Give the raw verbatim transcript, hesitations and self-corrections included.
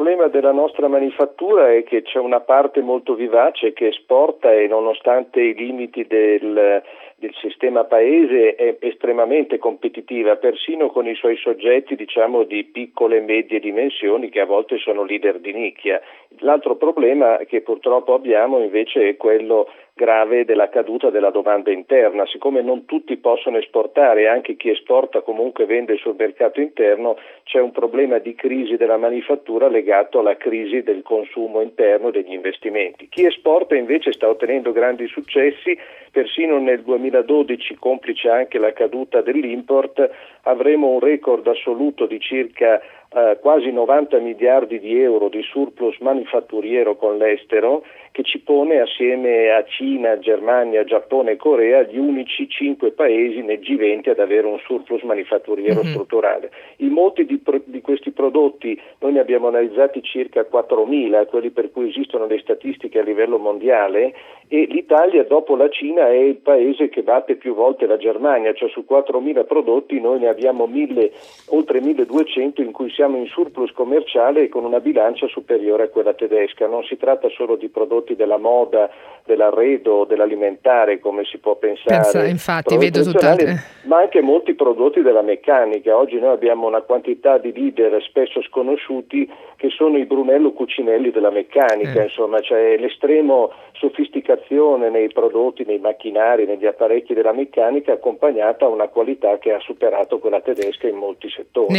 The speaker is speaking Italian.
problema della nostra manifattura è che c'è una parte molto vivace che esporta e nonostante i limiti del, del sistema paese è estremamente competitiva, persino con i suoi soggetti diciamo di piccole e medie dimensioni che a volte sono leader di nicchia. L'altro problema che purtroppo abbiamo invece è quello grave della caduta della domanda interna. Siccome non tutti possono esportare, anche chi esporta comunque vende sul mercato interno, c'è un problema di crisi della manifattura legato alla crisi del consumo interno degli investimenti. Chi esporta invece sta ottenendo grandi successi, persino nel duemiladodici, complice anche la caduta dell'import, avremo un record assoluto di circa Uh, quasi novanta miliardi di euro di surplus manifatturiero con l'estero, che ci pone assieme a Cina, Germania, Giappone e Corea gli unici cinque paesi nel G venti ad avere un surplus manifatturiero mm-hmm. strutturale. In molti di, pro- di questi prodotti noi ne abbiamo analizzati circa quattromila, quelli per cui esistono le statistiche a livello mondiale, e l'Italia dopo la Cina è il paese che batte più volte la Germania, cioè su quattromila prodotti noi ne abbiamo mille, oltre milleduecento in cui siamo in surplus commerciale e con una bilancia superiore a quella tedesca. Non si tratta solo di prodotti della moda, dell'arredo, dell'alimentare, come si può pensare, Pensa, infatti vedo tutt'altro, ma anche molti prodotti della meccanica. Oggi noi abbiamo una quantità di leader spesso sconosciuti che sono i Brunello Cucinelli della meccanica, eh. insomma, c'è l'estremo sofisticazione nei prodotti, nei macchinari, negli apparecchi della meccanica, accompagnata a una qualità che ha superato quella tedesca in molti settori.